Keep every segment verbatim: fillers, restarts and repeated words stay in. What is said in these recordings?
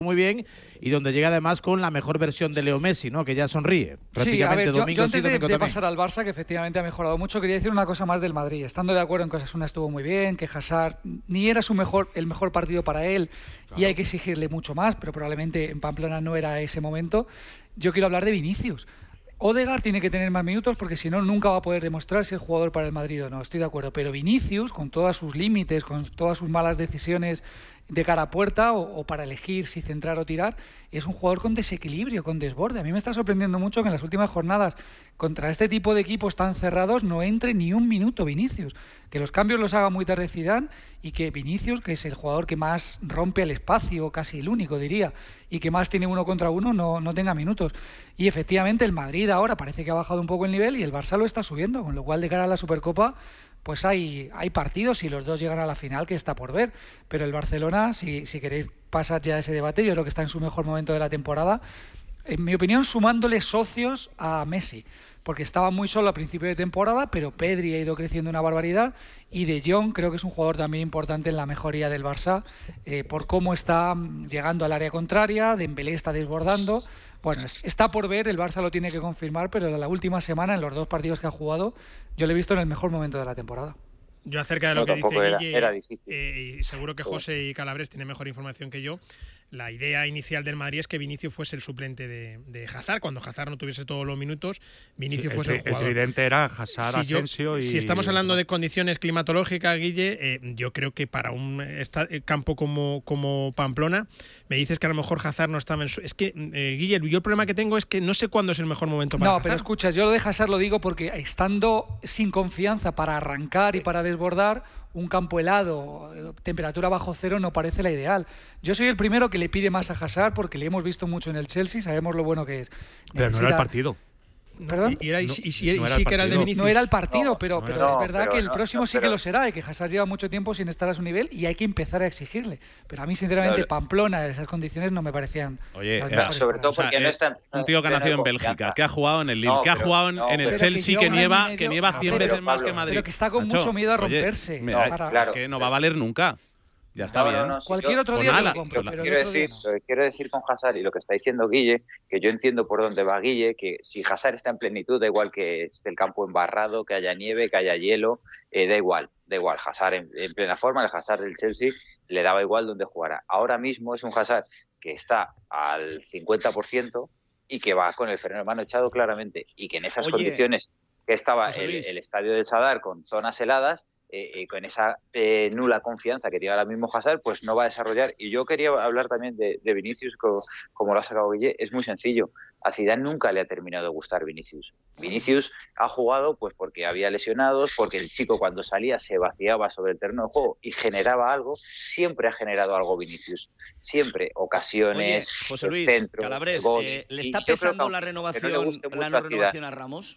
muy bien y donde llega además con la mejor versión de Leo Messi, ¿no? Que ya sonríe. Prácticamente sí, a ver, yo, domingo yo antes sí, domingo de, de también. pasar al Barça, que efectivamente ha mejorado mucho, quería decir una cosa más del Madrid. Estando de acuerdo en que Osasuna estuvo muy bien, que Hazard ni era su mejor, el mejor partido para él, claro, y hay que exigirle mucho más, pero probablemente en Pamplona no era ese momento. Yo quiero hablar de Vinicius. Odegaard tiene que tener más minutos porque si no nunca va a poder demostrar si es jugador para el Madrid o no, estoy de acuerdo, pero Vinicius, con todos sus límites, con todas sus malas decisiones de cara a puerta o, o para elegir si centrar o tirar, es un jugador con desequilibrio, con desborde. A mí me está sorprendiendo mucho que en las últimas jornadas contra este tipo de equipos tan cerrados no entre ni un minuto Vinicius, que los cambios los haga muy tarde Zidane y que Vinicius, que es el jugador que más rompe el espacio, casi el único diría, y que más tiene uno contra uno, no, no tenga minutos. Y efectivamente el Madrid ahora parece que ha bajado un poco el nivel y el Barça lo está subiendo, con lo cual de cara a la Supercopa pues hay, hay partidos y los dos llegan a la final, que está por ver, pero el Barcelona, si, si queréis pasar ya ese debate, yo creo que está en su mejor momento de la temporada, en mi opinión sumándole socios a Messi, porque estaba muy solo a principio de temporada, pero Pedri ha ido creciendo una barbaridad y De Jong creo que es un jugador también importante en la mejoría del Barça, eh, por cómo está llegando al área contraria, Dembélé está desbordando. Bueno, está por ver, el Barça lo tiene que confirmar, pero la última semana, en los dos partidos que ha jugado, yo lo he visto en el mejor momento de la temporada. Yo acerca de lo no, que dice era, Guille, era difícil. Eh, y seguro que José y Calabres tienen mejor información que yo, la idea inicial del Madrid es que Vinicius fuese el suplente de, de Hazard, cuando Hazard no tuviese todos los minutos, Vinicius sí, fuese el, el jugador. El tridente era Hazard, si Asensio yo, y... Si estamos hablando de condiciones climatológicas, Guille, eh, yo creo que para un esta, campo como, como Pamplona, me dices que a lo mejor Hazard no estaba en su... Es que, eh, Guille, yo el problema que tengo es que no sé cuándo es el mejor momento para No, Hazard. pero escuchas, yo lo de Hazard lo digo porque estando sin confianza para arrancar y para desbordar, un campo helado, temperatura bajo cero, no parece la ideal. Yo soy el primero que le pide más a Hazard porque le hemos visto mucho en el Chelsea, sabemos lo bueno que es. Pero Necesita... no era el partido. ¿Perdón? Y, era, y, no, y, y, no y sí que era el de Vinicius. No era el partido, no, pero, no, pero no, es verdad pero que el no, próximo no, sí pero... que lo será y que Hazard lleva mucho tiempo sin estar a su nivel y hay que empezar a exigirle. Pero a mí, sinceramente, no, Pamplona, esas condiciones no me parecían. Oye, eh, sobre todo porque o sea, no está. Un tío que ha nacido en Bélgica, que ha jugado en el Lille, no, que ha pero, jugado en, no, en el Chelsea, que, que nieva, medio, que nieva cien veces pero, más Pablo, que Madrid. Pero que está con Nacho, mucho miedo a romperse. Oye, mira, para... claro, es que no va a valer nunca. Ya está no, bien. No, no, si Cualquier yo, otro pues día nada, lo compro, lo pero quiero decir, no. Lo que quiero decir con Hazard y lo que está diciendo Guille, que yo entiendo por dónde va Guille, que si Hazard está en plenitud, da igual que esté el campo embarrado, que haya nieve, que haya hielo, eh, da igual, da igual. Hazard en, en plena forma, el Hazard del Chelsea le daba igual donde jugara. Ahora mismo es un Hazard que está al cincuenta por ciento y que va con el freno de mano echado claramente, y que en esas Oye, condiciones que estaba el, Luis. el estadio de Sadar con zonas heladas, Eh, eh, con esa eh, nula confianza que tiene ahora mismo Hazard, pues no va a desarrollar. Y yo quería hablar también de, de Vinicius, como, como lo ha sacado Guille. Es muy sencillo. A Zidane nunca le ha terminado de gustar Vinicius. Vinicius ha jugado pues porque había lesionados, porque el chico cuando salía se vaciaba sobre el terreno de juego y generaba algo. Siempre ha generado algo Vinicius. Siempre. Ocasiones, Oye, José Luis, centros, Calabres, goles. eh, ¿le está Y yo creo pesando que la aunque renovación, no le guste la mucho no a renovación Zidane, a Ramos?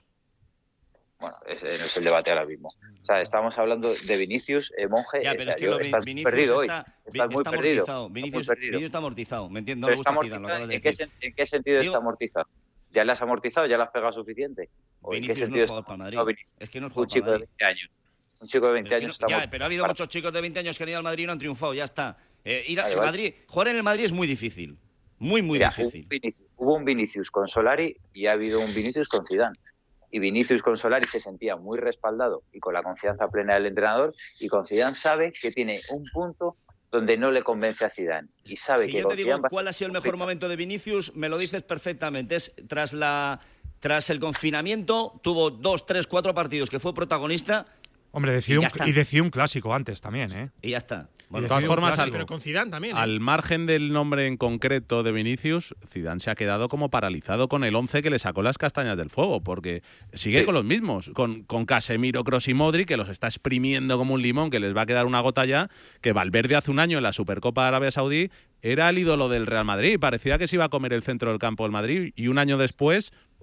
Bueno, ese no es el debate ahora mismo. O sea, estamos hablando de Vinicius, eh, Monje. Ya, pero es que yo, lo, estás Vinicius perdido está, hoy. Estás muy está perdido. amortizado. Vinicius, Está muy perdido. Vinicius está amortizado. ¿Me entiendes? No Pero le gusta está Zidane, lo acabas de ¿En qué, decir. ¿En qué sentido Digo, está amortizado? ¿Ya le has amortizado? ¿Ya le has pegado suficiente? ¿O Vinicius en qué no es sentido jugador para Madrid. No, Vinicius, Es que no es un jugador chico para de Madrid. veinte años. Un chico de veinte Es que años no, está ya, muy pero ha habido para... muchos chicos de veinte años que han ido al Madrid y no han triunfado. Ya está. Eh, ir a vale, vale. Madrid, jugar en el Madrid es muy difícil. Muy, muy Mira, difícil. Hubo un, Vinicius, hubo un Vinicius con Solari y ha habido un Vinicius con Zidane. Y Vinicius con Solari se sentía muy respaldado y con la confianza plena del entrenador, y con Zidane sabe que tiene un punto donde no le convence a Zidane y sabe si que yo te digo Zidane va cuál ha sido el mejor complicado. momento de Vinicius, me lo dices perfectamente. Es tras la tras el confinamiento, tuvo dos, tres, cuatro partidos que fue protagonista. Hombre, decidió y, un, y decidió un clásico antes también, ¿eh? Y ya está. Bueno, de todas formas, al, pero con Zidane también, ¿eh? al margen del nombre en concreto de Vinicius, Zidane se ha quedado como paralizado con el once que le sacó las castañas del fuego, porque sigue sí. con los mismos, con, con Casemiro, Kroos y Modric, que los está exprimiendo como un limón, que les va a quedar una gota ya, que Valverde hace un año en la Supercopa de Arabia Saudí era el ídolo del Real Madrid, parecía que se iba a comer el centro del campo del Madrid, y un año después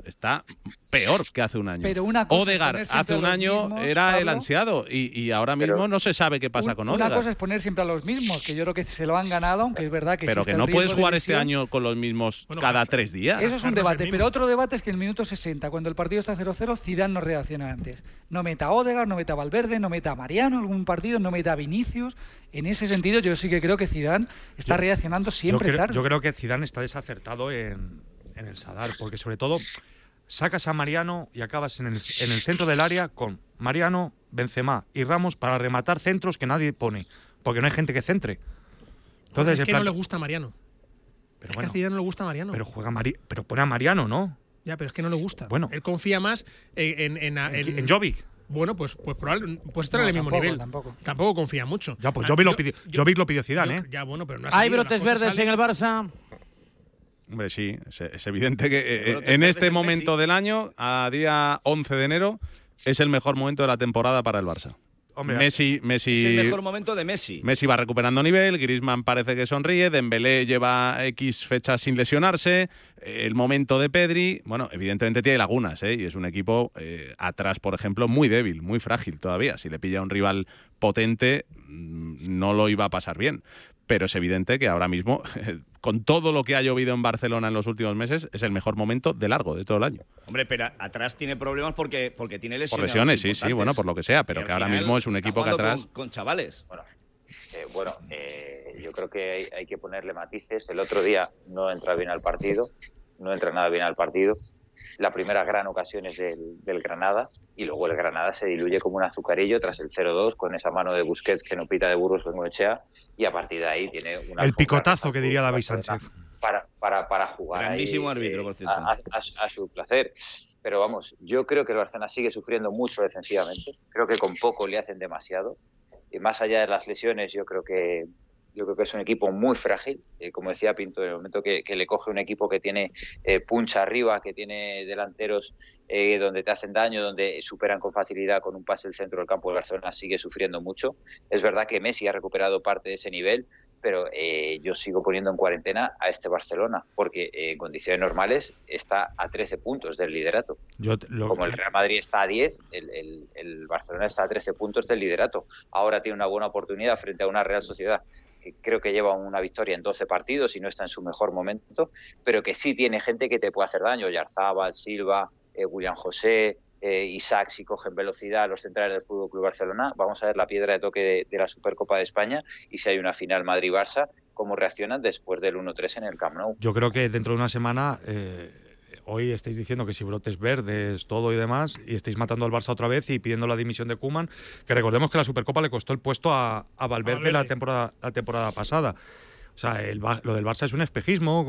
está peor que hace un año. Pero una cosa es Odegaard poner siempre hace un a los año mismos, era el Pablo. ansiado y, y ahora mismo Pero no se sabe qué pasa Un- con Una Odegaard. cosa es poner siempre a los mismos, que yo creo que se lo han ganado, aunque es verdad que Pero existe que el no riesgo puedes de jugar este lesión. año con los mismos Bueno, cada Hazard- tres días. Eso es un Hazard no es el debate, mismo. pero otro debate es que en el minuto sesenta, cuando el partido está cero cero, Zidane no reacciona antes. No meta a Odegaard, no meta a Valverde, no meta a Mariano en algún partido, no meta a Vinicius. En ese sentido, yo sí que creo que Zidane está Yo- reaccionando siempre yo creo, tarde. Yo creo que Zidane está desacertado en, en el Sadar, porque sobre todo sacas a Mariano y acabas en el, en el centro del área con Mariano, Benzema y Ramos para rematar centros que nadie pone, porque no hay gente que centre. Entonces, es en que plan- no le gusta a Mariano. pero es bueno, que a Zidane no le gusta a Mariano. pero juega Mari- pero pone a Mariano, ¿no? Ya, pero es que no le gusta. Bueno. Él confía más en... En, en, En, en Jovic. Bueno, pues, pues, probable, pues estar No, en el mismo tampoco, nivel. tampoco. Tampoco confía mucho. Ya, pues Ah, Jovic lo yo- pidió, yo- Jovic lo pidió Zidane, yo- ¿eh? Ya, bueno, pero no ha ¿Hay salido, las brotes cosas verdes en salen. el Barça? Hombre, sí, es, es evidente que eh, Pero te en pierdes este en momento Messi. del año, a día once de enero, es el mejor momento de la temporada para el Barça. Hombre, Messi, Messi, Es el mejor momento de Messi. Messi va recuperando nivel, Griezmann parece que sonríe, Dembélé lleva X fechas sin lesionarse, el momento de Pedri, bueno, evidentemente tiene lagunas, ¿eh? Y es un equipo eh, atrás, por ejemplo, muy débil, muy frágil todavía. Si le pilla a un rival potente, mm, no lo iba a pasar bien. Pero es evidente que ahora mismo, con todo lo que ha llovido en Barcelona en los últimos meses, es el mejor momento de largo de todo el año. Hombre, pero atrás tiene problemas porque, porque tiene Por lesiones. lesiones, sí, sí, bueno, por lo que sea, pero Y al que ahora final mismo es un está equipo que jugando atrás... Con, con chavales. Bueno, eh, bueno eh, yo creo que hay, hay que ponerle matices. El otro día no entra bien al partido, no entra nada bien al partido. La primera gran ocasión es del, del Granada y luego el Granada se diluye como un azucarillo tras el cero dos con esa mano de Busquets que no pita de Burgos Bengoechea y a partir de ahí tiene una el picotazo que diría David Sánchez. para, para, para jugar Grandísimo ahí, árbitro, eh, por cierto. a, a- a su placer. Pero vamos, yo creo que el Barcelona sigue sufriendo mucho defensivamente. Creo que con poco le hacen demasiado. Y más allá de las lesiones, yo creo que yo creo que es un equipo muy frágil. Eh, como decía Pinto, en el momento que, que le coge un equipo que tiene eh, puncha arriba, que tiene delanteros eh, donde te hacen daño, donde superan con facilidad con un pase el centro del campo, el Barcelona sigue sufriendo mucho. Es verdad que Messi ha recuperado parte de ese nivel, pero eh, yo sigo poniendo en cuarentena a este Barcelona, porque eh, en condiciones normales está a trece puntos del liderato. Yo te- lo- Como el Real Madrid está a diez, el, el, el Barcelona está a trece puntos del liderato. Ahora tiene una buena oportunidad frente a una Real Sociedad que creo que lleva una victoria en doce partidos y no está en su mejor momento, pero que sí tiene gente que te puede hacer daño. Yarzábal, Silva, eh, William José, eh, Isaac, si cogen velocidad, los centrales del Fútbol Club Barcelona. Vamos a ver la piedra de toque de, de la Supercopa de España y si hay una final Madrid-Barça, cómo reaccionan después del uno tres en el Camp Nou. Yo creo que dentro de una semana, eh, hoy estáis diciendo que si brotes verdes, todo y demás, y estáis matando al Barça otra vez y pidiendo la dimisión de Koeman, que recordemos que la Supercopa le costó el puesto a, a Valverde, Valverde. La, temporada, la temporada pasada. O sea, el, Ba- lo del Barça es un espejismo,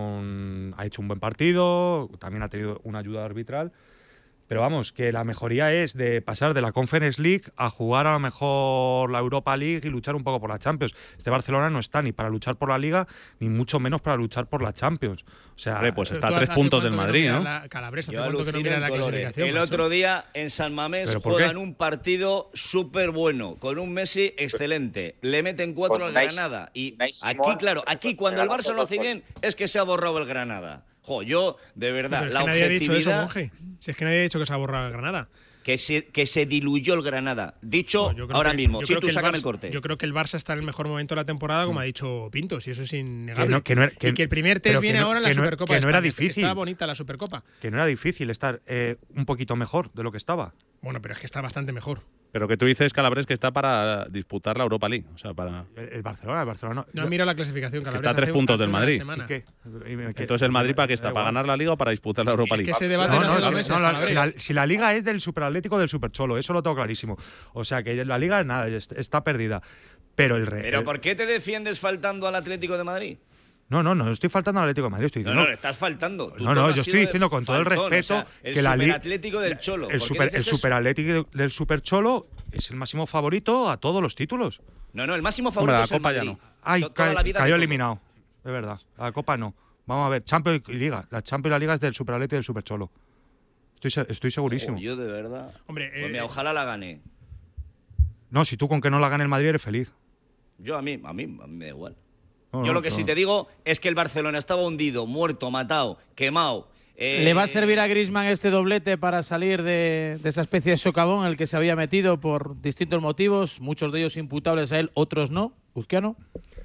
con, ha hecho un buen partido, también ha tenido una ayuda arbitral. Pero vamos, que la mejoría es de pasar de la Conference League a jugar a lo mejor la Europa League y luchar un poco por la Champions. Este Barcelona no está ni para luchar por la Liga, ni mucho menos para luchar por la Champions. O sea, Hombre, pues Pero está tú a tres hace puntos del cuánto que Madrid, mira ¿no? la Calabres, ¿hace Yo cuánto que no alucino mira en la colores. clasificación? El macho? otro día en San Mamés ¿Pero por qué? juegan un partido súper bueno, con un Messi excelente. Le meten cuatro Con al Unai- Granada. Y Unai aquí, Simón, claro, aquí que cuando el ganó Barça por lo dos hace bien, es que se ha borrado el Granada. Jo, yo, de verdad, Pero es la que nadie ha dicho eso, objetividad. Monje. Si es que nadie ha dicho que se ha borrado el Granada. Que se, que se diluyó el Granada. Dicho No, yo creo ahora que- mismo. yo Sí, creo tú que el sácame Barça- el corte. Yo creo que el Barça está en el mejor momento de la temporada, como ha dicho Pintos, y eso es innegable. Que no- que no era- que- y que el primer pero test que viene no- ahora en la que no- Supercopa que de no era España. difícil. Está bonita la Supercopa. que no era difícil estar eh, un poquito mejor de lo que estaba. Bueno, pero es que está bastante mejor. Pero que tú dices, Calabres, que está para disputar la Europa League. O sea, para... El, el Barcelona, el Barcelona. No yo- mira la clasificación, Que Calabres. está a tres hace- puntos hace del una Madrid. semana. ¿Y qué? Y me- que- Entonces, ¿el Madrid para qué da está? igual. ¿Para ganar la Liga o para disputar la Europa Es League? que ese debate No, no, no, hace dos si- meses, no, la, Calabres. si, la, si la liga es del Superatlético del Supercholo, eso lo tengo clarísimo. O sea que la liga nada, est- está perdida. Pero el re- Pero el- ¿por qué te defiendes faltando al Atlético de Madrid? No, no, no estoy faltando al Atlético de Madrid, estoy No, diciendo. no, le estás faltando. Tu No, no, tono ha yo sido estoy de diciendo con todo el faltón, respeto o sea, el que la liga Superatlético del Cholo. El, ¿Por qué super, el dices eso? Superatlético del Supercholo es el máximo favorito a todos los títulos. No, no, el máximo Hombre, favorito la es el Copa ya Madrid. no. Ay, To- toda ca- la vida cayó de todo. eliminado. De verdad. La Copa no. Vamos a ver, Champions y Liga. La Champions y la Liga es del Superatlético y del Supercholo. Estoy, se- estoy segurísimo. Jo, yo de verdad. Hombre, Pues eh, mira, ojalá la gane. No, si tú con que no la gane el Madrid eres feliz. Yo a mí, a mí, a mí me da igual. No, Yo no, lo que no. sí te digo es que el Barcelona estaba hundido, muerto, matado, quemado, Eh, ¿Le va a servir a Griezmann este doblete para salir de, de esa especie de socavón en el que se había metido por distintos motivos, muchos de ellos imputables a él, otros no? ¿Uzquiano?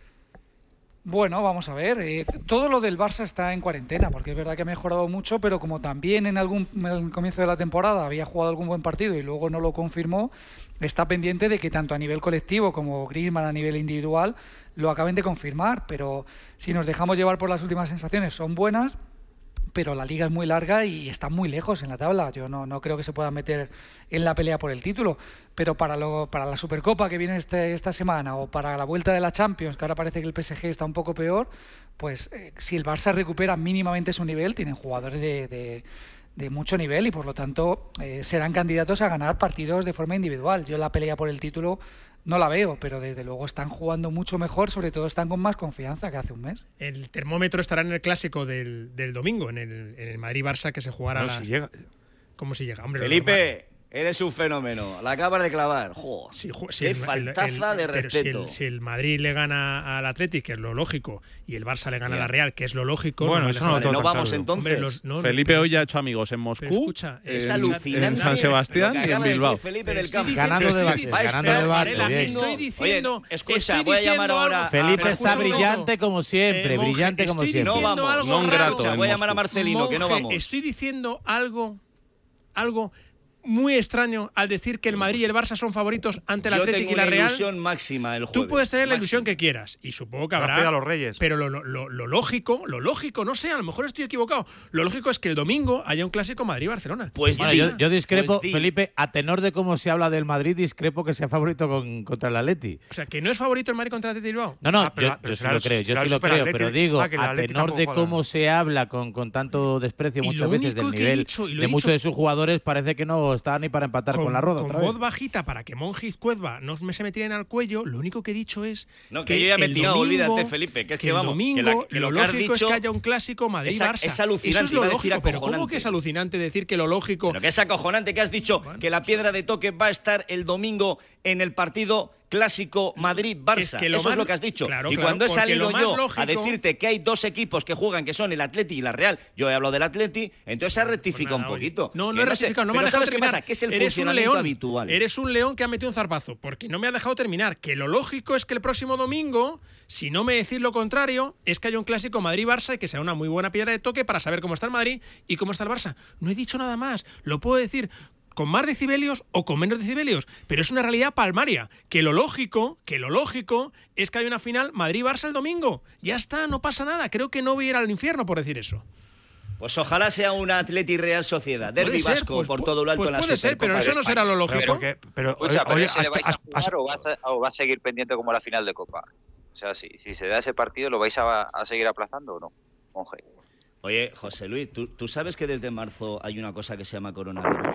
Bueno, vamos a ver. Eh, todo lo del Barça está en cuarentena, porque es verdad que ha mejorado mucho, pero como también en algún en el comienzo de la temporada había jugado algún buen partido y luego no lo confirmó, está pendiente de que tanto a nivel colectivo como Griezmann a nivel individual lo acaben de confirmar. Pero si nos dejamos llevar por las últimas sensaciones, son buenas, pero la liga es muy larga y está muy lejos en la tabla. Yo no, no creo que se puedan meter en la pelea por el título, pero para lo, para la Supercopa que viene este, esta semana o para la vuelta de la Champions, que ahora parece que el P S G está un poco peor, pues eh, si el Barça recupera mínimamente su nivel, tienen jugadores de, de, de mucho nivel y por lo tanto eh, serán candidatos a ganar partidos de forma individual. Yo la pelea por el título no la veo, pero desde luego están jugando mucho mejor, sobre todo están con más confianza que hace un mes. El termómetro estará en el clásico del, del domingo, en el, en el Madrid-Barça, que se jugará No, la... si llega. ¿Cómo si llega? Hombre, Felipe, eres un fenómeno. La acabas de clavar. Jo, Si, ju- si qué el- faltaza el- de pero si el- respeto. Si el, Madrid le gana al Athletic, que es lo lógico, y el Barça le gana Ya. a la Real, que es lo lógico... Bueno, me eso deja- no lo Vale, tengo no tan vamos claro. entonces. Hombre, los- no, Felipe pero- hoy ya ha hecho amigos en Moscú, pero escucha, en, es en alucinante San Sebastián lo que y en acaba de Bilbao. decir Felipe Pero del estoy campo. diciendo- Ganando estoy debate, diciendo- Va a ganando esperar debate. Varela, bien. estoy diciendo, Oye, escucha, estoy voy a diciendo llamar ahora algo- a- Felipe pero está escucha un brillante momento. como siempre, Eh, monje, brillante como estoy siempre. No diciendo vamos, algo non raro. grato Escucha, en voy a llamar a Moscú. Marcelino, que no Monje, vamos. Estoy diciendo algo, algo muy extraño al decir que el Madrid y el Barça son favoritos ante el Yo Atlético tengo y la una Real. ilusión máxima el jueves. Tú puedes tener la máxima. ilusión que quieras y supongo que Me ha habrá. pedido a los Reyes. Pero lo, lo- lo- lo lógico, lo lógico, no sé, a lo mejor estoy equivocado. Lo lógico es que el domingo haya un clásico Madrid-Barcelona. Pues Bueno, di. yo, yo discrepo, Pues di. Felipe, a tenor de cómo se habla del Madrid, discrepo que sea favorito con, contra el Atleti. O sea, que no es favorito el Madrid contra el Atlético de Bilbao. No, no, Ah, pero- yo, pero yo sí será lo el- creo, yo será sí el lo Super creo, Atleti. pero digo, Ah, que el a Atleti tenor de tampoco juega. cómo se habla con, con tanto desprecio Y muchas lo veces del único que he nivel dicho, y lo de he muchos dicho- de sus jugadores, parece que no está ni para empatar con, la roda con otra vez. voz bajita para que Monje Izcuezba no me se me tiren al cuello, lo único que he dicho es No, que yo ya me he el tirado, domingo- olvídate, Felipe, que es que el vamos, que domingo la- que lo lo que has lógico dicho es que haya un clásico Madrid-Barça. es- es alucinante, Eso es iba lo a decir lógico, pero ¿cómo acojonante. que es alucinante decir que lo lógico? Pero que es acojonante que has dicho que la piedra de toque va a estar el domingo en el partido clásico Madrid-Barça. Que- que lo Eso es más- lo que has dicho. claro, y claro, cuando he porque salido lo más yo lógico- a decirte que hay dos equipos que juegan, que son el Atleti y la Real, yo he hablado del Atleti, entonces has rectificado Pues nada, un oye. poquito. No, Que no he sé, rectificado, no me pero has dejado ¿sabes qué terminar. pasa? Que es el Eres un funcionamiento león, habitual. Eres un león que ha metido un zarpazo, porque no me ha dejado terminar. Que lo lógico es que el próximo domingo, si no me decís lo contrario, es que haya un clásico Madrid-Barça y que sea una muy buena piedra de toque para saber cómo está el Madrid y cómo está el Barça. No he dicho nada más. Lo puedo decir con más decibelios o con menos decibelios, pero es una realidad palmaria, que lo lógico, que lo lógico es que hay una final Madrid-Barça el domingo. Ya está, no pasa nada. Creo que no voy a ir al infierno por decir eso. Pues ojalá sea una Atleti Real Sociedad, derbi Puede ser, vasco pues por pu- todo lo alto pues en la puede ser, Supercopa pero de eso no será España. lo Pero lógico. porque- pero, Escucha, pero oye, ese le has- vais a has- has- jugar o vas a, o va a seguir pendiente como la final de Copa. O sea, si, si se da ese partido, ¿lo vais a, a seguir aplazando o no, Monje? Oye, José Luis, ¿tú, tú sabes que desde marzo hay una cosa que se llama coronavirus?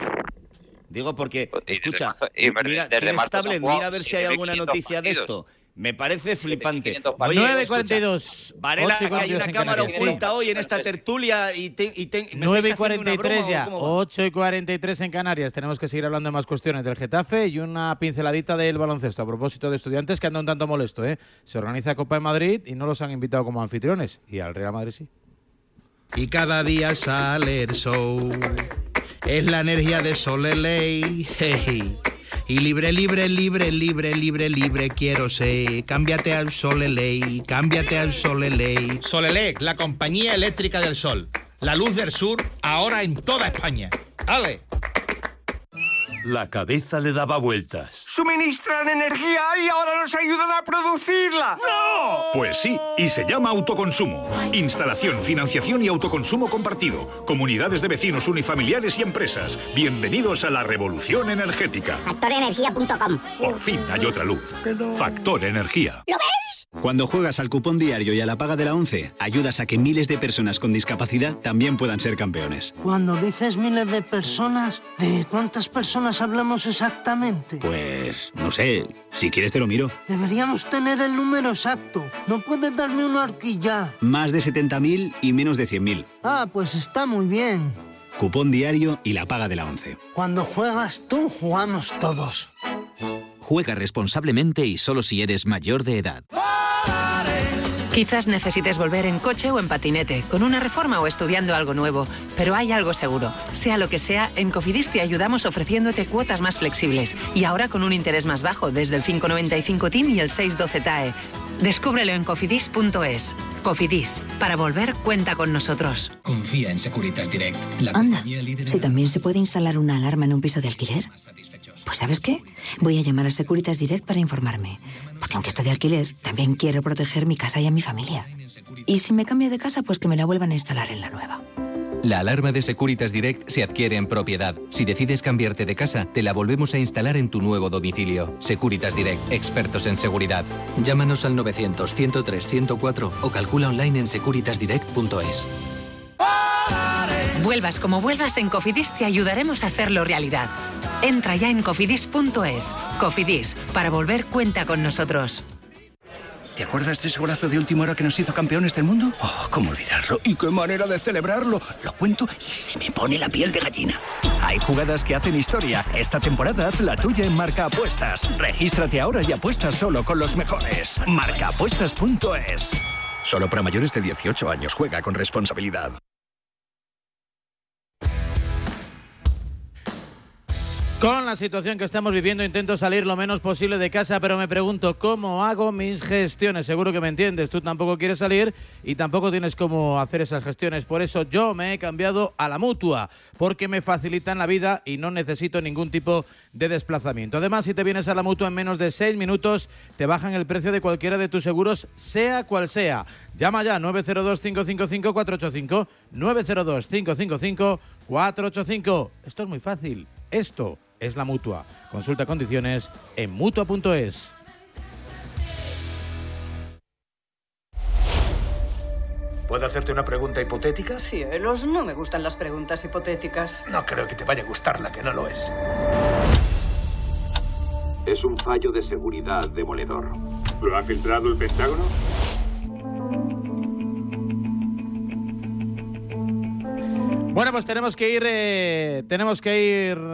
Digo porque, Y desde escucha, marzo- y mira, desde tienes marzo se han tablet, jugado mira a ver si hay alguna siete mil quinientos noticia de partidos. esto. Me parece flipante. quinientos Oye, partidos. nueve y cuarenta y dos. escucha, Varela, ocho y que hay una cuarenta y dos en cámara Canarias, sí. oculta hoy en esta tertulia y, te, y te, ¿me estáis nueve y haciendo cuarenta y una broma tres o ya, cómo va? ocho y cuarenta y tres en Canarias. Tenemos que seguir hablando de más cuestiones del Getafe y una pinceladita del baloncesto a propósito de Estudiantes, que anda un tanto molesto, ¿eh? Se organiza Copa de Madrid y no los han invitado como anfitriones, y al Real Madrid sí. Y cada día sale el sol. Es la energía de Soleley. Hey. Y libre, libre, libre, libre, libre, libre quiero ser. Cámbiate al Soleley, cámbiate al Soleley. Solelec, la compañía eléctrica del sol. La luz del sur, ahora en toda España. ¡Ale! La cabeza le daba vueltas. Suministran energía y ahora nos ayudan a producirla. ¡No! Pues sí, y se llama autoconsumo. Instalación, financiación y autoconsumo compartido. Comunidades de vecinos, unifamiliares y empresas. Bienvenidos a la revolución energética. factor energía punto com. Por fin hay otra luz. Factor Energía. ¿Lo veis? Cuando juegas al cupón diario y a la paga de la ONCE, ayudas a que miles de personas con discapacidad también puedan ser campeones. Cuando dices miles de personas, ¿de cuántas personas hablamos exactamente? Pues, no sé, si quieres te lo miro. Deberíamos tener el número exacto. No puedes darme una horquilla. Más de setenta mil y menos de cien mil. Ah, pues está muy bien. Cupón diario y la paga de la ONCE. Cuando juegas tú, jugamos todos. Juega responsablemente y solo si eres mayor de edad. Quizás necesites volver en coche o en patinete, con una reforma o estudiando algo nuevo, pero hay algo seguro. Sea lo que sea, en Cofidis te ayudamos ofreciéndote cuotas más flexibles y ahora con un interés más bajo, desde el cinco coma noventa y cinco T I M y el seis coma doce T A E. Descúbrelo en cofidis punto es. Cofidis, para volver cuenta con nosotros. Confía en Securitas Direct. La Anda, si también se puede instalar una alarma en un piso de alquiler. Pues ¿sabes qué? Voy a llamar a Securitas Direct para informarme. Porque aunque esté de alquiler, también quiero proteger mi casa y a mi familia. Y si me cambio de casa, pues que me la vuelvan a instalar en la nueva. La alarma de Securitas Direct se adquiere en propiedad. Si decides cambiarte de casa, te la volvemos a instalar en tu nuevo domicilio. Securitas Direct, expertos en seguridad. Llámanos al novecientos, ciento tres, ciento cuatro o calcula online en securitas direct punto es. Vuelvas como vuelvas, en Cofidis te ayudaremos a hacerlo realidad. Entra ya en cofidis punto es. Cofidis, para volver cuenta con nosotros. ¿Te acuerdas de ese golazo de última hora que nos hizo campeones del mundo? Oh, cómo olvidarlo. Y qué manera de celebrarlo. Lo cuento y se me pone la piel de gallina. Hay jugadas que hacen historia. Esta temporada haz la tuya en Marca Apuestas. Regístrate ahora y apuesta solo con los mejores. marca apuestas punto es. Solo para mayores de dieciocho años. Juega con responsabilidad. Con la situación que estamos viviendo intento salir lo menos posible de casa, pero me pregunto cómo hago mis gestiones. Seguro que me entiendes, tú tampoco quieres salir y tampoco tienes cómo hacer esas gestiones. Por eso yo me he cambiado a la Mutua, porque me facilitan la vida y no necesito ningún tipo de desplazamiento. Además, si te vienes a la Mutua en menos de seis minutos, te bajan el precio de cualquiera de tus seguros, sea cual sea. Llama ya nueve cero dos, cinco cinco cinco, cuatro ocho cinco, nueve cero dos, cinco cinco cinco, cuatro ocho cinco. Esto es muy fácil. Esto es la Mutua. Consulta condiciones en mutua punto es. ¿Puedo hacerte una pregunta hipotética? Cielos, no me gustan las preguntas hipotéticas. No creo que te vaya a gustar la que no lo es. Es un fallo de seguridad demoledor. ¿Lo ha filtrado el Pentágono? Bueno, pues tenemos que ir, eh, tenemos que ir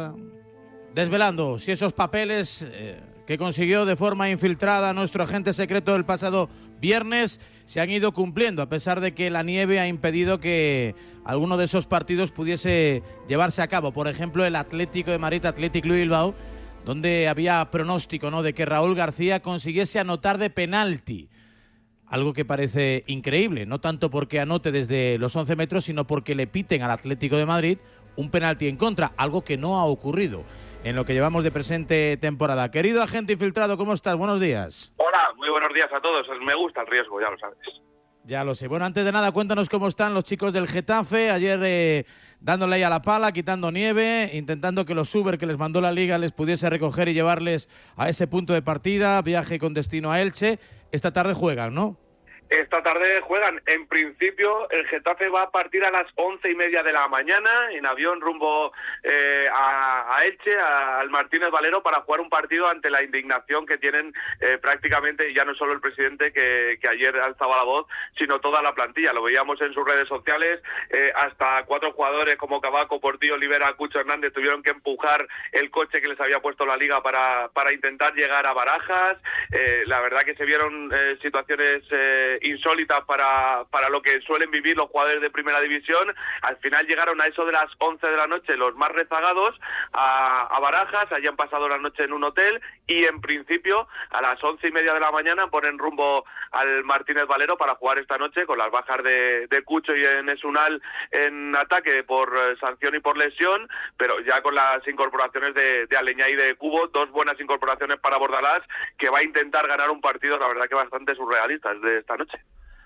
desvelando si esos papeles eh, que consiguió de forma infiltrada nuestro agente secreto el pasado viernes se han ido cumpliendo, a pesar de que la nieve ha impedido que alguno de esos partidos pudiese llevarse a cabo. Por ejemplo, el Atlético de Madrid, Athletic Club Bilbao, donde había pronóstico, ¿no?, de que Raúl García consiguiese anotar de penalti. Algo que parece increíble, no tanto porque anote desde los once metros, sino porque le piten al Atlético de Madrid un penalti en contra, algo que no ha ocurrido en lo que llevamos de presente temporada. Querido agente infiltrado, ¿cómo estás? Buenos días. Hola, muy buenos días a todos. Me gusta el riesgo, ya lo sabes. Ya lo sé. Bueno, antes de nada, cuéntanos cómo están los chicos del Getafe. Ayer eh, dándole ahí a la pala, quitando nieve, intentando que los Uber que les mandó la Liga les pudiese recoger y llevarles a ese punto de partida, viaje con destino a Elche. Esta tarde juegan, ¿no? Esta tarde juegan. En principio, el Getafe va a partir a las once y media de la mañana en avión rumbo eh, a, a Elche, a, al Martínez Valero, para jugar un partido ante la indignación que tienen eh, prácticamente, ya no solo el presidente que, que ayer alzaba la voz, sino toda la plantilla. Lo veíamos en sus redes sociales, eh, hasta cuatro jugadores como Cavaco, Portillo, Olivera, Cucho Hernández tuvieron que empujar el coche que les había puesto la Liga para, para intentar llegar a Barajas. Eh, la verdad que se vieron eh, situaciones eh, insólitas para, para lo que suelen vivir los jugadores de primera división. Al final llegaron a eso de las once de la noche los más rezagados a, a Barajas, allí han pasado la noche en un hotel y en principio a las once y media de la mañana ponen rumbo al Martínez Valero para jugar esta noche con las bajas de, de Cucho y Enes Unal en ataque por eh, sanción y por lesión, pero ya con las incorporaciones de, de Aleñá y de Cubo, dos buenas incorporaciones para Bordalás, que va a intentar ganar un partido, la verdad que bastante surrealistas de esta noche.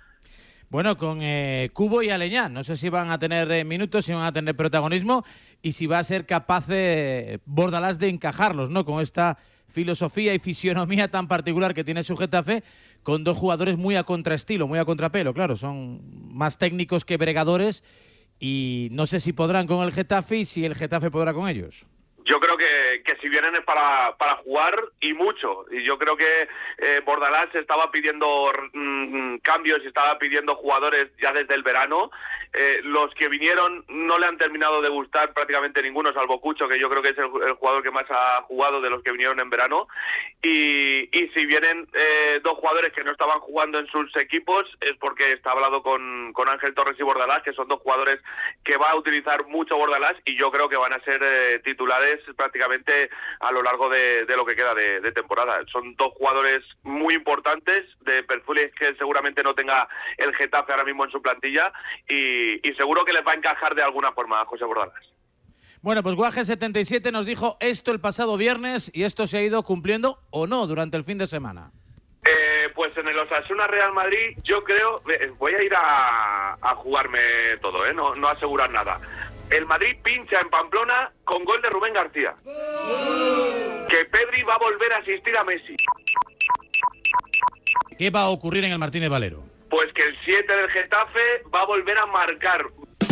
Bueno, con eh, Cubo y Aleñá, no sé si van a tener eh, minutos, si van a tener protagonismo y si va a ser capaz eh, Bordalás de encajarlos, ¿no?, con esta filosofía y fisionomía tan particular que tiene su Getafe, con dos jugadores muy a contraestilo, muy a contrapelo, claro, son más técnicos que bregadores y no sé si podrán con el Getafe y si el Getafe podrá con ellos. Yo creo que, que si vienen es para, para jugar y mucho. Y yo creo que eh, Bordalás estaba pidiendo mm, cambios y estaba pidiendo jugadores ya desde el verano. eh, los que vinieron no le han terminado de gustar prácticamente ninguno, salvo Cucho, que yo creo que es el, el jugador que más ha jugado de los que vinieron en verano. Y, y si vienen eh, dos jugadores que no estaban jugando en sus equipos, es porque está hablado con, con Ángel Torres y Bordalás, que son dos jugadores que va a utilizar mucho Bordalás, y yo creo que van a ser eh, titulares prácticamente a lo largo de, de lo que queda de, de temporada. Son dos jugadores muy importantes, de perfiles que seguramente no tenga el Getafe ahora mismo en su plantilla, y, y seguro que les va a encajar de alguna forma a José Bordalás. Bueno, pues Guaje setenta y siete nos dijo esto el pasado viernes, y esto se ha ido cumpliendo o no durante el fin de semana. Eh, pues en el Osasuna Real Madrid yo creo, eh, voy a ir a, a jugarme todo, ¿eh? no, no asegurar nada. El Madrid pincha en Pamplona con gol de Rubén García. Que Pedri va a volver a asistir a Messi. ¿Qué va a ocurrir en el Martínez Valero? Pues que el siete del Getafe va a volver a marcar.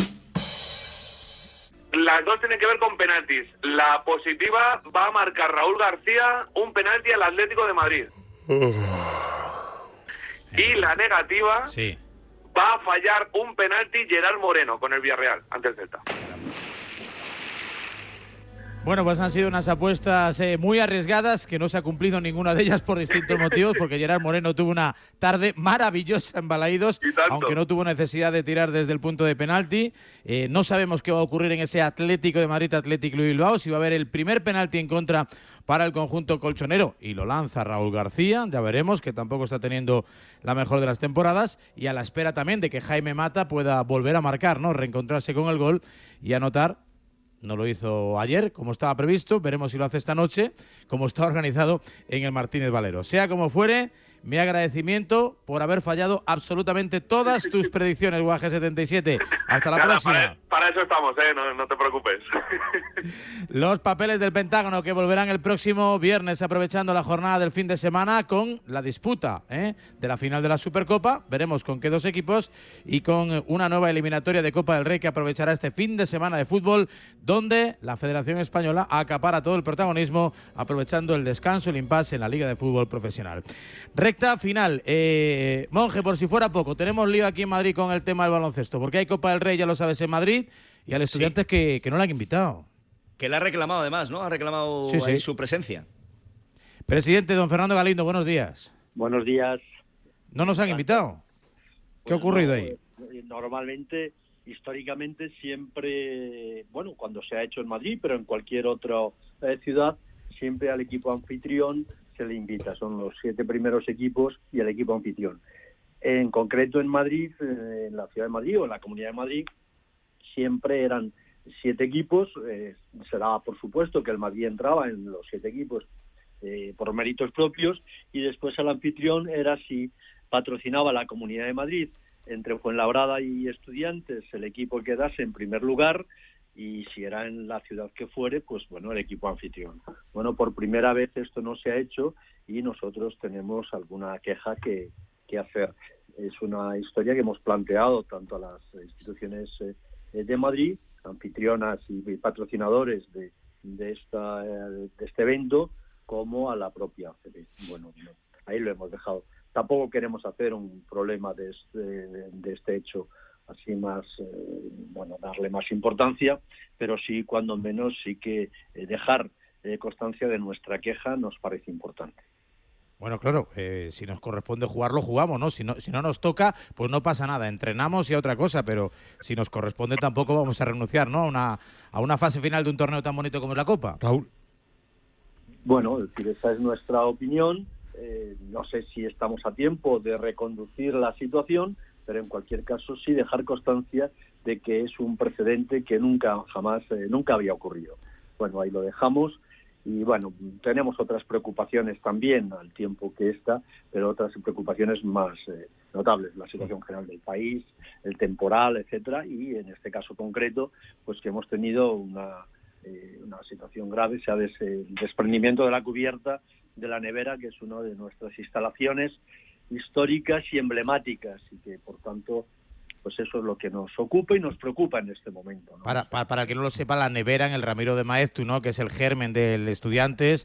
Las dos tienen que ver con penaltis. La positiva va a marcar Raúl García un penalti al Atlético de Madrid. Y la negativa sí. va a fallar un penalti Gerard Moreno con el Villarreal ante el Celta. Bueno, pues han sido unas apuestas eh, muy arriesgadas, que no se ha cumplido ninguna de ellas por distintos motivos, porque Gerard Moreno tuvo una tarde maravillosa en Balaídos, aunque no tuvo necesidad de tirar desde el punto de penalti. Eh, no sabemos qué va a ocurrir en ese Atlético de Madrid, Atlético de Bilbao, si va a haber el primer penalti en contra para el conjunto colchonero, y lo lanza Raúl García, ya veremos, que tampoco está teniendo la mejor de las temporadas, y a la espera también de que Jaime Mata pueda volver a marcar, ¿no? Reencontrarse con el gol y anotar. No lo hizo ayer, como estaba previsto. Veremos si lo hace esta noche, como está organizado en el Martínez Valero. Sea como fuere, mi agradecimiento por haber fallado absolutamente todas tus predicciones, Guaje setenta y siete. Hasta la Nada, próxima. Para, para eso estamos, ¿eh? no, no te preocupes. Los papeles del Pentágono, que volverán el próximo viernes, aprovechando la jornada del fin de semana con la disputa ¿eh? de la final de la Supercopa. Veremos con qué dos equipos, y con una nueva eliminatoria de Copa del Rey que aprovechará este fin de semana de fútbol, donde la Federación Española acapara todo el protagonismo, aprovechando el descanso, el impasse en la Liga de Fútbol Profesional. Recta final. Eh, Monje, por si fuera poco, tenemos lío aquí en Madrid con el tema del baloncesto, porque hay Copa del Rey, ya lo sabes, en Madrid, y al Estudiantes sí. que, que no le han invitado. Que le ha reclamado además, ¿no? Ha reclamado sí, sí. ahí su presencia. Presidente, don Fernando Galindo, buenos días. Buenos días. ¿No nos han invitado? ¿Qué pues ha ocurrido no, ahí? Normalmente, históricamente, siempre, bueno, cuando se ha hecho en Madrid, pero en cualquier otra eh, ciudad, siempre al equipo anfitrión se le invita. Son los siete primeros equipos y el equipo anfitrión. En concreto en Madrid, eh, en la ciudad de Madrid o en la Comunidad de Madrid, siempre eran siete equipos. Eh, se daba por supuesto que el Madrid entraba en los siete equipos eh, por méritos propios, y después el anfitrión era si patrocinaba la Comunidad de Madrid entre Fuenlabrada y Estudiantes, el equipo que quedase en primer lugar, y si era en la ciudad que fuere, pues bueno, el equipo anfitrión. Bueno, por primera vez esto no se ha hecho, y nosotros tenemos alguna queja que, que hacer. Es una historia que hemos planteado tanto a las instituciones eh, de Madrid, anfitrionas y patrocinadores de, de, esta, de este evento, como a la propia C B. Bueno, no, ahí lo hemos dejado. Tampoco queremos hacer un problema de este, de este hecho así más, eh, bueno, darle más importancia, pero sí, cuando menos, sí que eh, dejar eh, constancia de nuestra queja nos parece importante. Bueno, claro, eh, si nos corresponde jugarlo, jugamos, ¿no? Si, ¿no? si no nos toca, pues no pasa nada, entrenamos y a otra cosa, pero si nos corresponde tampoco vamos a renunciar, ¿no? A una, a una fase final de un torneo tan bonito como es la Copa. Raúl. Bueno, es decir, esa es nuestra opinión. Eh, no sé si estamos a tiempo de reconducir la situación, pero en cualquier caso sí dejar constancia de que es un precedente que nunca, jamás, eh, nunca había ocurrido. Bueno, ahí lo dejamos. Y bueno, tenemos otras preocupaciones también al tiempo que esta, pero otras preocupaciones más eh, notables, la situación general del país, el temporal, etcétera, y en este caso concreto, pues que hemos tenido una, eh, una situación grave, sea des, el desprendimiento de la cubierta de la nevera, que es una de nuestras instalaciones históricas y emblemáticas, y que por tanto pues eso es lo que nos ocupa y nos preocupa en este momento, ¿no? Para, para, para el que no lo sepa, la nevera en el Ramiro de Maeztu, ¿no? Que es el germen del Estudiantes,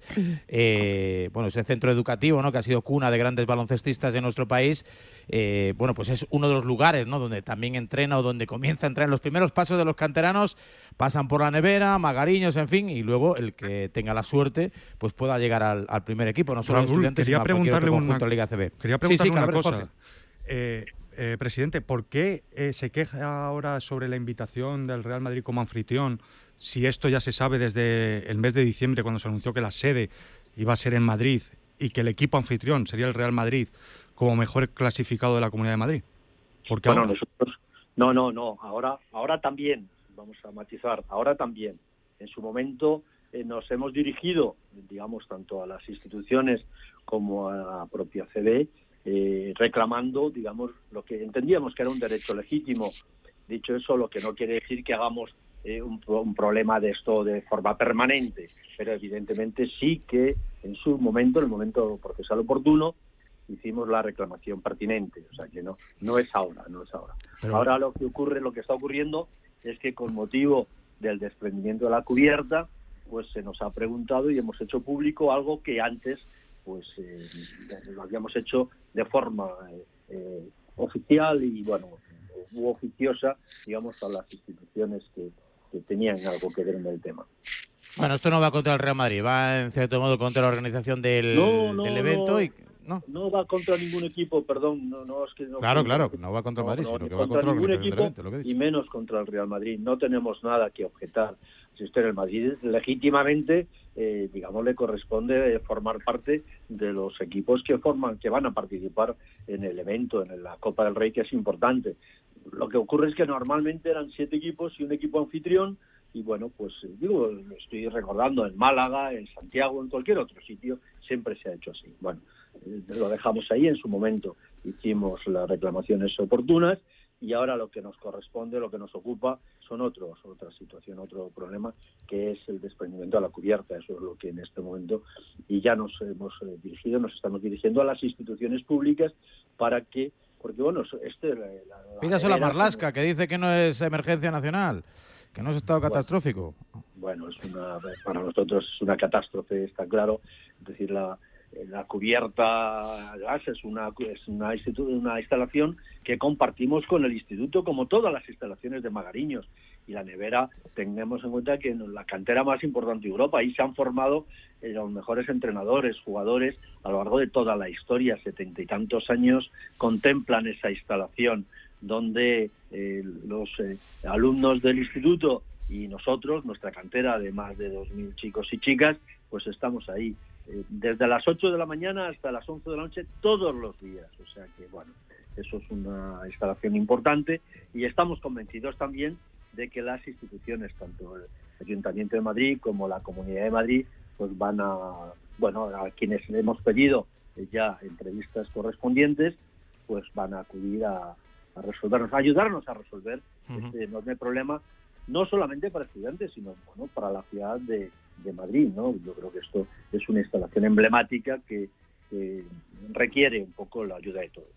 eh, bueno, ese centro educativo, ¿no? Que ha sido cuna de grandes baloncestistas de nuestro país, eh, bueno, pues es uno de los lugares, ¿no? Donde también entrena o donde comienza a entrenar. Los primeros pasos de los canteranos pasan por la nevera, Magariños, en fin, y luego el que tenga la suerte, pues pueda llegar al, al primer equipo, no solo Raúl, Estudiantes, quería sino a cualquier otro preguntarle conjunto una- de Liga C B. Quería Sí, sí, preguntarle una Calabres, cosa. Jorge. Eh, eh, presidente, ¿por qué eh, se queja ahora sobre la invitación del Real Madrid como anfitrión si esto ya se sabe desde el mes de diciembre, cuando se anunció que la sede iba a ser en Madrid y que el equipo anfitrión sería el Real Madrid como mejor clasificado de la Comunidad de Madrid? ¿Por qué Bueno, ahora? nosotros, no, no, no, ahora, ahora también, vamos a matizar, ahora también. En su momento eh, nos hemos dirigido, digamos, tanto a las instituciones como a la propia C B, eh, reclamando, digamos, lo que entendíamos que era un derecho legítimo. Dicho eso, lo que no quiere decir que hagamos eh, un, pro- un problema de esto de forma permanente, pero evidentemente sí que en su momento, en el momento procesal oportuno, hicimos la reclamación pertinente, o sea que no no es ahora, no es ahora. Pero- Ahora lo que ocurre, lo que está ocurriendo es que con motivo del desprendimiento de la cubierta, pues se nos ha preguntado y hemos hecho público algo que antes pues eh, lo habíamos hecho de forma eh, eh, oficial y bueno, u oficiosa, digamos, a las instituciones que, que tenían algo que ver en el tema. Bueno, esto no va contra el Real Madrid, va en cierto modo contra la organización del, No, no, del evento. no. y ¿no? No va contra ningún equipo, perdón, no, no es que no. Claro, claro, no va contra el Madrid, sino ni que va contra la ningún organización del equipo evento, lo que he dicho. y menos contra el Real Madrid. No tenemos nada que objetar. Si usted en el Madrid legítimamente, eh, digamos, le corresponde formar parte de los equipos que forman, que van a participar en el evento, en la Copa del Rey, que es importante. Lo que ocurre es que normalmente eran siete equipos y un equipo anfitrión. Y bueno, pues digo, lo estoy recordando en Málaga, en Santiago, en cualquier otro sitio, siempre se ha hecho así. Bueno, eh, lo dejamos ahí, en su momento hicimos las reclamaciones oportunas y ahora lo que nos corresponde, lo que nos ocupa, son otros, otra situación, otro problema, que es el desprendimiento a la cubierta. Eso es lo que en este momento, y ya nos hemos eh, dirigido, nos estamos dirigiendo a las instituciones públicas para que, porque bueno, este... La, la, Pídaselo a nevera, Marlaska, que dice que no es emergencia nacional, que no es estado Bueno. catastrófico. Bueno, es una, para nosotros es una catástrofe, está claro. Es decir, la, la cubierta gas es una es una, institu- una instalación que compartimos con el instituto, como todas las instalaciones de Magariños. Y la nevera, tengamos en cuenta que en la cantera más importante de Europa, ahí se han formado eh, los mejores entrenadores, jugadores, a lo largo de toda la historia. Setenta y tantos años contemplan esa instalación, donde eh, los eh, alumnos del instituto y nosotros, nuestra cantera de más de dos mil chicos y chicas, pues estamos ahí eh, desde las ocho de la mañana hasta las once de la noche todos los días. O sea que, bueno, eso es una instalación importante y estamos convencidos también de que las instituciones, tanto el Ayuntamiento de Madrid como la Comunidad de Madrid, pues van a, bueno, a quienes le hemos pedido eh, ya entrevistas correspondientes, pues van a acudir a a resolvernos, a ayudarnos a resolver Ujú. este enorme problema, no solamente para estudiantes, sino bueno, para la ciudad de, de Madrid, ¿no? Yo creo que esto es una instalación emblemática que, que requiere un poco la ayuda de todos.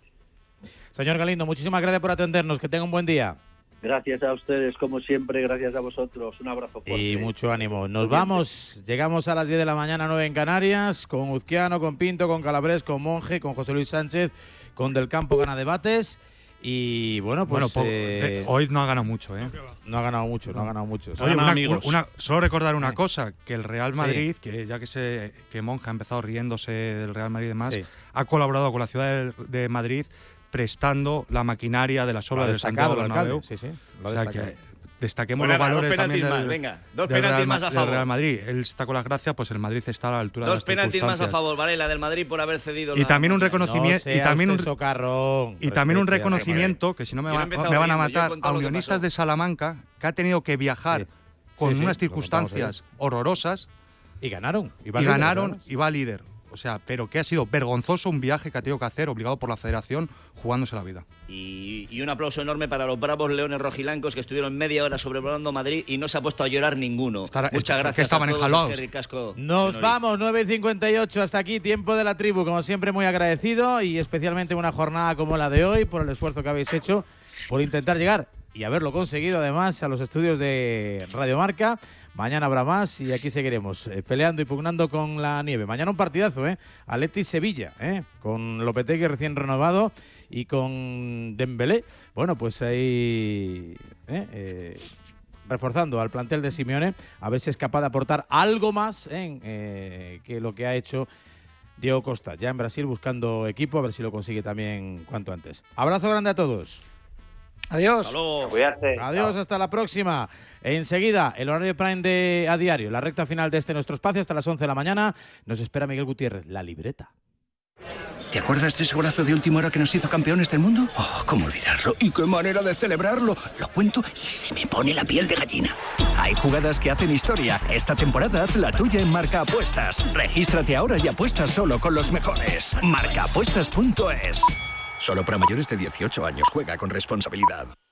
Señor Galindo, muchísimas gracias por atendernos, que tenga un buen día. Gracias a ustedes, como siempre, gracias a vosotros, un abrazo fuerte. Y mucho ánimo. Nos vamos, llegamos a las diez de la mañana, nueve en Canarias, con Uzquiano, con Pinto, con Calabres, con Monge, con José Luis Sánchez, con Del Campo Gana Debates. Y bueno, pues Bueno, po- eh, eh, hoy no ha ganado mucho, ¿eh? no ha ganado mucho, no ha ganado mucho. Oye, una- una- solo recordar una cosa, que el Real Sí. Madrid, que ya que se que Monja ha empezado riéndose del Real Madrid y demás, Sí. ha colaborado con la ciudad de, de Madrid prestando la maquinaria de las Lo ha obras del destacado Santiago el Bernabéu. alcalde, sí, sí, lo ha O sea destacado. que destaquemos Pues los nada, dos valores también penaltis del, más, venga, dos del penaltis Real, más a del favor. Real Madrid. Él está con las gracias, pues el Madrid está a la altura Dos de las penaltis más a circunstancias. favor, ¿vale? La del Madrid por haber cedido Y la también un máquina. reconocimiento No y sea también un usted socarrón, y también un respete al reconocimiento que si no me, Yo no va- he empezado me van a riendo, yo he matar contado a lo que unionistas pasó. de Salamanca que ha tenido que viajar Sí. con Sí, sí, unas lo contamos circunstancias horrorosas Y ganaron. Y, y, va líder, ganaron además. y va líder. O sea, pero que ha sido vergonzoso un viaje que ha tenido que hacer obligado por la federación jugándose la vida. Y, y un aplauso enorme para los bravos leones rojilancos que estuvieron media hora sobrevolando Madrid y no se ha puesto a llorar ninguno. Estará- Muchas que gracias estaban a todos. enjalados. Es que ricasco. Nos Tenori. vamos, nueve y cincuenta y ocho, hasta aquí, tiempo de la tribu, como siempre muy agradecido y especialmente una jornada como la de hoy por el esfuerzo que habéis hecho por intentar llegar y haberlo conseguido además a los estudios de Radio Marca. Mañana habrá más y aquí seguiremos eh, peleando y pugnando con la nieve. Mañana un partidazo, ¿eh? Atleti Sevilla, ¿eh? Con Lopetegui recién renovado y con Dembélé. Bueno, pues ahí ¿eh? Eh, reforzando al plantel de Simeone, a ver si es capaz de aportar algo más ¿eh? Eh, que lo que ha hecho Diego Costa, ya en Brasil buscando equipo, a ver si lo consigue también cuanto antes. Abrazo grande a todos. Adiós. Cuidarse. Adiós, hasta la próxima. Enseguida, el horario prime de A Diario, la recta final de este nuestro espacio hasta las once de la mañana. Nos espera Miguel Gutiérrez, la libreta. ¿Te acuerdas de ese golazo de última hora que nos hizo campeones del mundo? Oh, ¿cómo olvidarlo? ¿Y qué manera de celebrarlo? Lo cuento y se me pone la piel de gallina. Hay jugadas que hacen historia. Esta temporada haz la tuya en Marca Apuestas. Regístrate ahora y apuesta solo con los mejores. marca apuestas punto es. Solo para mayores de dieciocho años. Juega con responsabilidad.